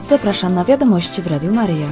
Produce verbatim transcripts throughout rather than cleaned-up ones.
Zapraszam na wiadomości w Radiu Maryja.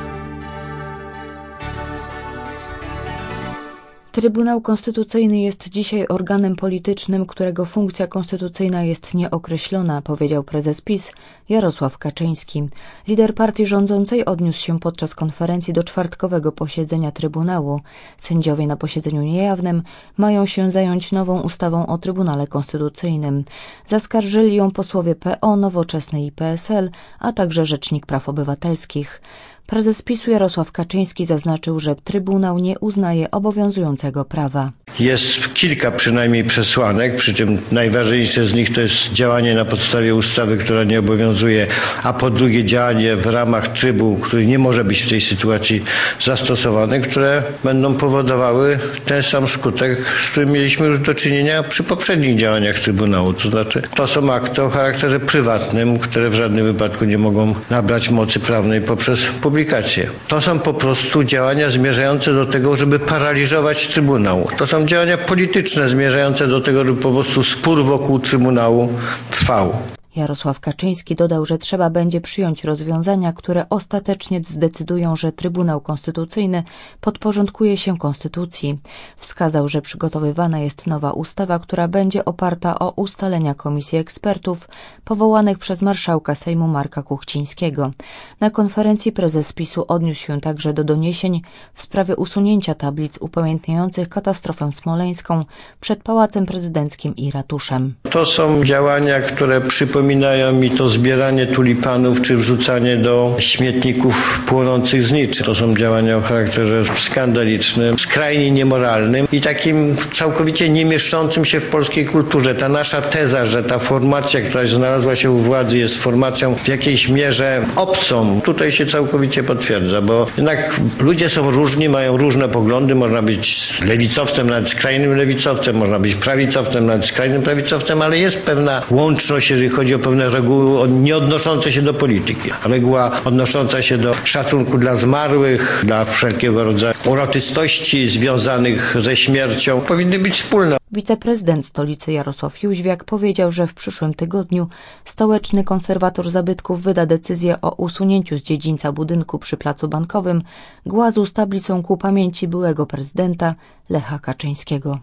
Trybunał Konstytucyjny jest dzisiaj organem politycznym, którego funkcja konstytucyjna jest nieokreślona, powiedział prezes PiS Jarosław Kaczyński. Lider partii rządzącej odniósł się podczas konferencji do czwartkowego posiedzenia Trybunału. Sędziowie na posiedzeniu niejawnym mają się zająć nową ustawą o Trybunale Konstytucyjnym. Zaskarżyli ją posłowie P O, Nowoczesnej i P S L, a także Rzecznik Praw Obywatelskich. Prezes PiS-u Jarosław Kaczyński zaznaczył, że Trybunał nie uznaje obowiązującego prawa. Jest kilka przynajmniej przesłanek, przy czym najważniejsze z nich to jest działanie na podstawie ustawy, która nie obowiązuje, a po drugie działanie w ramach trybu, który nie może być w tej sytuacji zastosowany, które będą powodowały ten sam skutek, z którym mieliśmy już do czynienia przy poprzednich działaniach Trybunału. To znaczy, to są akty o charakterze prywatnym, które w żadnym wypadku nie mogą nabrać mocy prawnej poprzez publikację. To są po prostu działania zmierzające do tego, żeby paraliżować Trybunał. To są działania polityczne zmierzające do tego, żeby po prostu spór wokół Trybunału trwał. Jarosław Kaczyński dodał, że trzeba będzie przyjąć rozwiązania, które ostatecznie zdecydują, że Trybunał Konstytucyjny podporządkuje się Konstytucji. Wskazał, że przygotowywana jest nowa ustawa, która będzie oparta o ustalenia komisji ekspertów powołanych przez marszałka Sejmu Marka Kuchcińskiego. Na konferencji prezes PiS-u odniósł się także do doniesień w sprawie usunięcia tablic upamiętniających katastrofę smoleńską przed Pałacem Prezydenckim i ratuszem. To są działania, które przypominają Przypominają mi to zbieranie tulipanów czy wrzucanie do śmietników płonących zniczy. To są działania o charakterze skandalicznym, skrajnie niemoralnym i takim całkowicie nie mieszczącym się w polskiej kulturze. Ta nasza teza, że ta formacja, która znalazła się u władzy, jest formacją w jakiejś mierze obcą, tutaj się całkowicie potwierdza, bo jednak ludzie są różni, mają różne poglądy. Można być lewicowcem, nawet skrajnym lewicowcem, można być prawicowcem, nawet skrajnym prawicowcem, ale jest pewna łączność, jeżeli chodzi o pewne reguły nie odnoszące się do polityki. Reguła odnosząca się do szacunku dla zmarłych, dla wszelkiego rodzaju uroczystości związanych ze śmiercią powinny być wspólne. Wiceprezydent stolicy Jarosław Jóźwiak powiedział, że w przyszłym tygodniu stołeczny konserwator zabytków wyda decyzję o usunięciu z dziedzińca budynku przy Placu Bankowym głazu z tablicą ku pamięci byłego prezydenta Lecha Kaczyńskiego.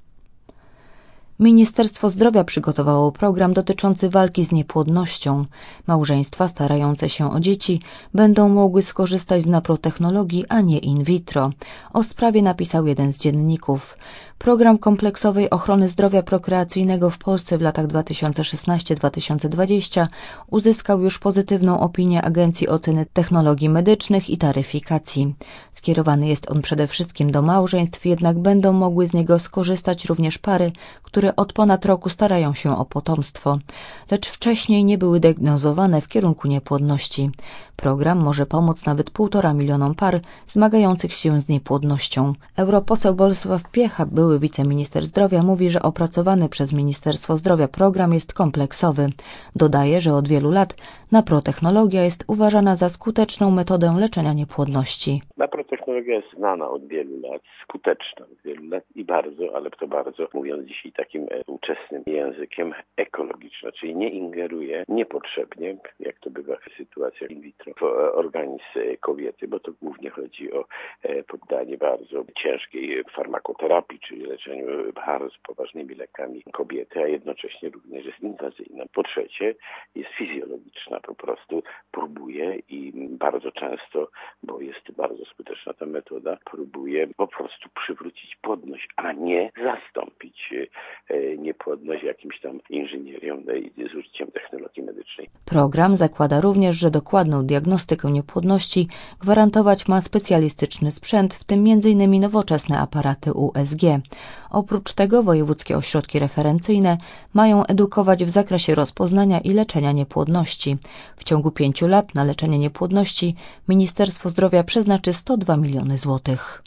Ministerstwo Zdrowia przygotowało program dotyczący walki z niepłodnością. Małżeństwa starające się o dzieci będą mogły skorzystać z naprotechnologii, a nie in vitro. O sprawie napisał jeden z dzienników. Program kompleksowej ochrony zdrowia prokreacyjnego w Polsce w latach dwa tysiące szesnasty do dwa tysiące dwudziestego uzyskał już pozytywną opinię Agencji Oceny Technologii Medycznych i Taryfikacji. Skierowany jest on przede wszystkim do małżeństw, jednak będą mogły z niego skorzystać również pary, które od ponad roku starają się o potomstwo, lecz wcześniej nie były diagnozowane w kierunku niepłodności. Program może pomóc nawet półtora milionom par zmagających się z niepłodnością. Europoseł Bolesław Piecha, były wiceminister zdrowia, mówi, że opracowany przez Ministerstwo Zdrowia program jest kompleksowy. Dodaje, że od wielu lat naprotechnologia jest uważana za skuteczną metodę leczenia niepłodności. Naprotechnologia jest znana od wielu lat, skuteczna od wielu lat i bardzo, ale to bardzo, mówiąc dzisiaj takim ówczesnym językiem, ekologiczna, czyli nie ingeruje niepotrzebnie, jak to bywa w sytuacjach in vitro, w organizm kobiety, bo to głównie chodzi o poddanie bardzo ciężkiej farmakoterapii, czyli leczeniu bardzo poważnymi lekami kobiety, a jednocześnie również jest inwazyjna. Po trzecie, jest fizjologiczna, po prostu próbuje i bardzo często, bo jest bardzo skuteczna ta metoda, próbuje po prostu przywrócić płodność, a nie zastąpić niepłodność jakimś tam inżynierią z użyciem technologii medycznej. Program zakłada również, że dokładną diagnostykę niepłodności gwarantować ma specjalistyczny sprzęt, w tym między innymi nowoczesne aparaty U S G. Oprócz tego wojewódzkie ośrodki referencyjne mają edukować w zakresie rozpoznania i leczenia niepłodności. W ciągu pięciu lat na leczenie niepłodności Ministerstwo Zdrowia przeznaczy sto dwa miliony złotych.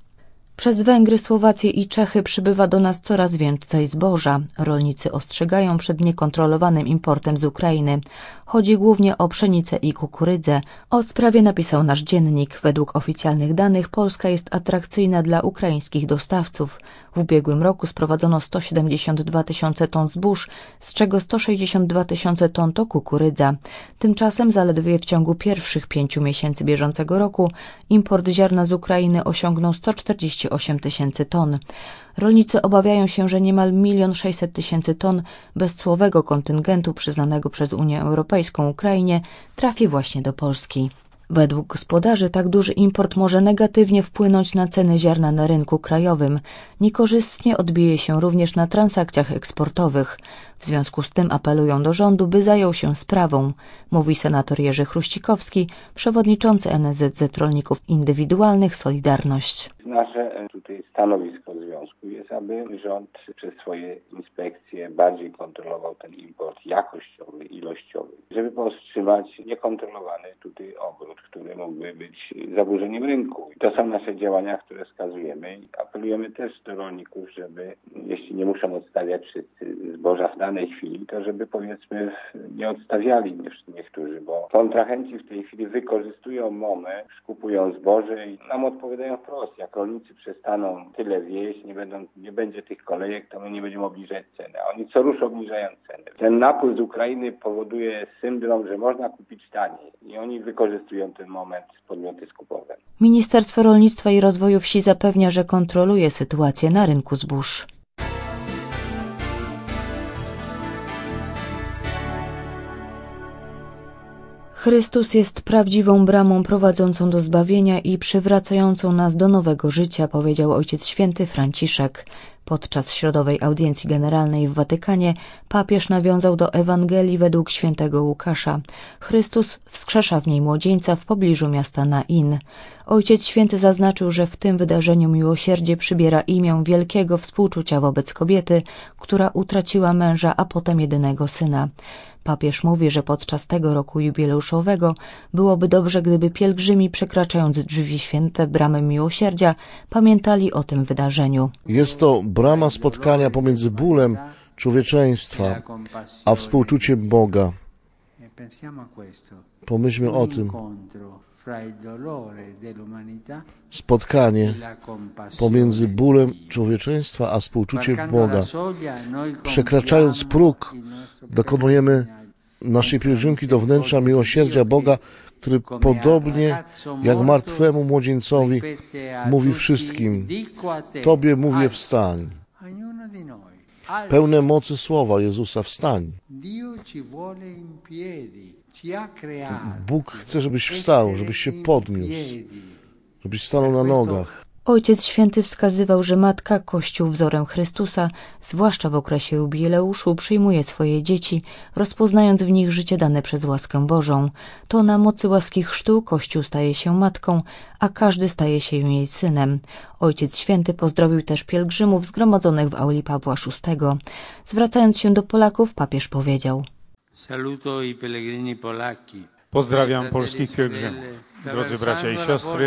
Przez Węgry, Słowację i Czechy przybywa do nas coraz więcej zboża. Rolnicy ostrzegają przed niekontrolowanym importem z Ukrainy. Chodzi głównie o pszenicę i kukurydzę. O sprawie napisał nasz dziennik. Według oficjalnych danych Polska jest atrakcyjna dla ukraińskich dostawców. W ubiegłym roku sprowadzono sto siedemdziesiąt dwa tysiące ton zbóż, z czego sto sześćdziesiąt dwa tysiące ton to kukurydza. Tymczasem zaledwie w ciągu pierwszych pięciu miesięcy bieżącego roku import ziarna z Ukrainy osiągnął sto czterdzieści osiem tysięcy ton. Rolnicy obawiają się, że niemal milion sześćset tysięcy ton bezcłowego kontyngentu przyznanego przez Unię Europejską Ukrainie trafi właśnie do Polski. Według gospodarzy tak duży import może negatywnie wpłynąć na ceny ziarna na rynku krajowym. Niekorzystnie odbije się również na transakcjach eksportowych. W związku z tym apelują do rządu, by zajął się sprawą, mówi senator Jerzy Chruścikowski, przewodniczący N S Z Z Rolników Indywidualnych Solidarność. Nasze tutaj stanowisko związku jest, aby rząd przez swoje inspekcje bardziej kontrolował ten import jakościowy, ilościowy, żeby powstrzymać niekontrolowany tutaj obrót, który mógłby być zaburzeniem rynku. I to są nasze działania, które wskazujemy. Apelujemy też do rolników, żeby jeśli nie muszą odstawiać wszyscy zboża w danej chwili, to żeby powiedzmy nie odstawiali niektórzy, bo kontrahenci w tej chwili wykorzystują moment, skupują zboże i nam odpowiadają wprost. Jak rolnicy przestaną tyle wieść, nie będą, nie będzie tych kolejek, to my nie będziemy obniżać ceny. A oni co rusz obniżają ceny. Ten napływ z Ukrainy powoduje syndrom, że można kupić taniej i oni wykorzystują ten moment podmioty skupowe. Ministerstwo Rolnictwa i Rozwoju Wsi zapewnia, że kontroluje sytuację na rynku zbóż. Chrystus jest prawdziwą bramą prowadzącą do zbawienia i przywracającą nas do nowego życia, powiedział Ojciec Święty Franciszek. Podczas środowej audiencji generalnej w Watykanie papież nawiązał do Ewangelii według świętego Łukasza. Chrystus wskrzesza w niej młodzieńca w pobliżu miasta Nain. Ojciec Święty zaznaczył, że w tym wydarzeniu miłosierdzie przybiera imię wielkiego współczucia wobec kobiety, która utraciła męża, a potem jedynego syna. Papież mówi, że podczas tego roku jubileuszowego byłoby dobrze, gdyby pielgrzymi, przekraczając drzwi święte bramy miłosierdzia, pamiętali o tym wydarzeniu. Jest to brama spotkania pomiędzy bólem człowieczeństwa a współczuciem Boga. Pomyślmy o tym. Spotkanie pomiędzy bólem człowieczeństwa a współczuciem Boga. Przekraczając próg, dokonujemy naszej pielgrzymki do wnętrza miłosierdzia Boga, który podobnie jak martwemu młodzieńcowi mówi wszystkim: Tobie mówię, wstań. Pełne mocy słowa Jezusa: wstań. Bóg chce, żebyś wstał, żebyś się podniósł, żebyś stanął na nogach. Ojciec Święty wskazywał, że Matka, Kościół wzorem Chrystusa, zwłaszcza w okresie jubileuszu, przyjmuje swoje dzieci, rozpoznając w nich życie dane przez łaskę Bożą. To na mocy łaski chrztu Kościół staje się matką, a każdy staje się jej synem. Ojciec Święty pozdrowił też pielgrzymów zgromadzonych w auli Pawła szóstego. Zwracając się do Polaków, papież powiedział: Pozdrawiam polskich pielgrzymów. Drodzy bracia i siostry,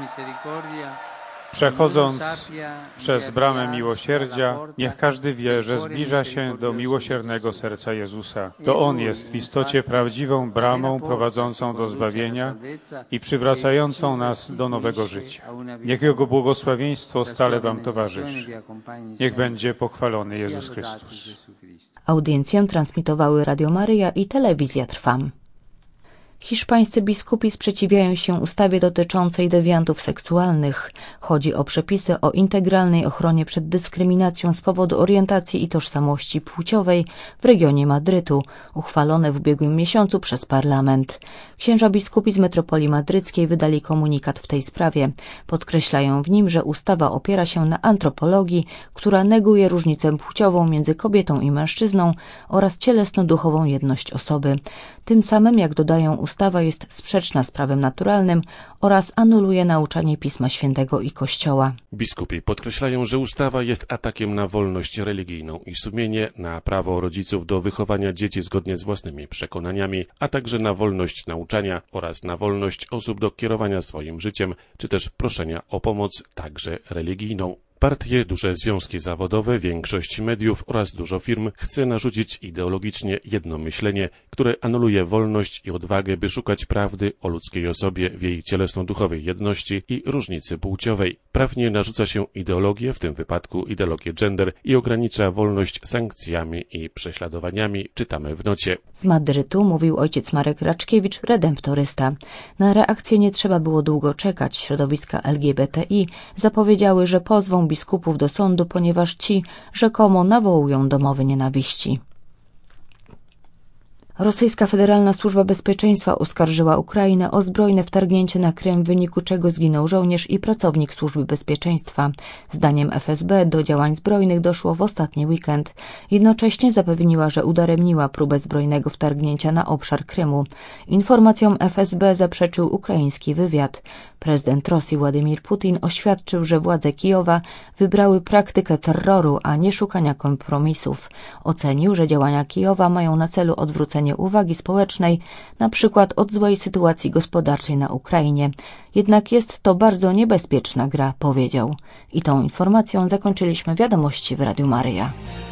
przechodząc przez bramę miłosierdzia, niech każdy wie, że zbliża się do miłosiernego serca Jezusa. To On jest w istocie prawdziwą bramą prowadzącą do zbawienia i przywracającą nas do nowego życia. Niech Jego błogosławieństwo stale Wam towarzyszy. Niech będzie pochwalony Jezus Chrystus. Audiencję transmitowały Radio Maryja i Telewizja Trwam. Hiszpańscy biskupi sprzeciwiają się ustawie dotyczącej dewiantów seksualnych. Chodzi o przepisy o integralnej ochronie przed dyskryminacją z powodu orientacji i tożsamości płciowej w regionie Madrytu, uchwalone w ubiegłym miesiącu przez parlament. Księża biskupi z metropolii madryckiej wydali komunikat w tej sprawie. Podkreślają w nim, że ustawa opiera się na antropologii, która neguje różnicę płciową między kobietą i mężczyzną oraz cielesno-duchową jedność osoby. Tym samym, jak dodają, ustawa jest sprzeczna z prawem naturalnym oraz anuluje nauczanie Pisma Świętego i Kościoła. Biskupi podkreślają, że ustawa jest atakiem na wolność religijną i sumienie, na prawo rodziców do wychowania dzieci zgodnie z własnymi przekonaniami, a także na wolność nauczania oraz na wolność osób do kierowania swoim życiem, czy też proszenia o pomoc, także religijną. Partie, duże związki zawodowe, większość mediów oraz dużo firm chce narzucić ideologicznie jedno myślenie, które anuluje wolność i odwagę, by szukać prawdy o ludzkiej osobie w jej cielesno-duchowej jedności i różnicy płciowej. Prawnie narzuca się ideologię, w tym wypadku ideologię gender, i ogranicza wolność sankcjami i prześladowaniami, czytamy w nocie. Z Madrytu mówił ojciec Marek Raczkiewicz, redemptorysta. Na reakcję nie trzeba było długo czekać. Środowiska L G B T I zapowiedziały, że pozwą biskupów do sądu, ponieważ ci rzekomo nawołują do mowy nienawiści. Rosyjska Federalna Służba Bezpieczeństwa oskarżyła Ukrainę o zbrojne wtargnięcie na Krym, w wyniku czego zginął żołnierz i pracownik Służby Bezpieczeństwa. Zdaniem F S B do działań zbrojnych doszło w ostatni weekend. Jednocześnie zapewniła, że udaremniła próbę zbrojnego wtargnięcia na obszar Krymu. Informacjom F S B zaprzeczył ukraiński wywiad. Prezydent Rosji Władimir Putin oświadczył, że władze Kijowa wybrały praktykę terroru, a nie szukania kompromisów. Ocenił, że działania Kijowa mają na celu odwrócenie uwagi społecznej, na przykład od złej sytuacji gospodarczej na Ukrainie. Jednak jest to bardzo niebezpieczna gra, powiedział. I tą informacją zakończyliśmy wiadomości w Radiu Maryja.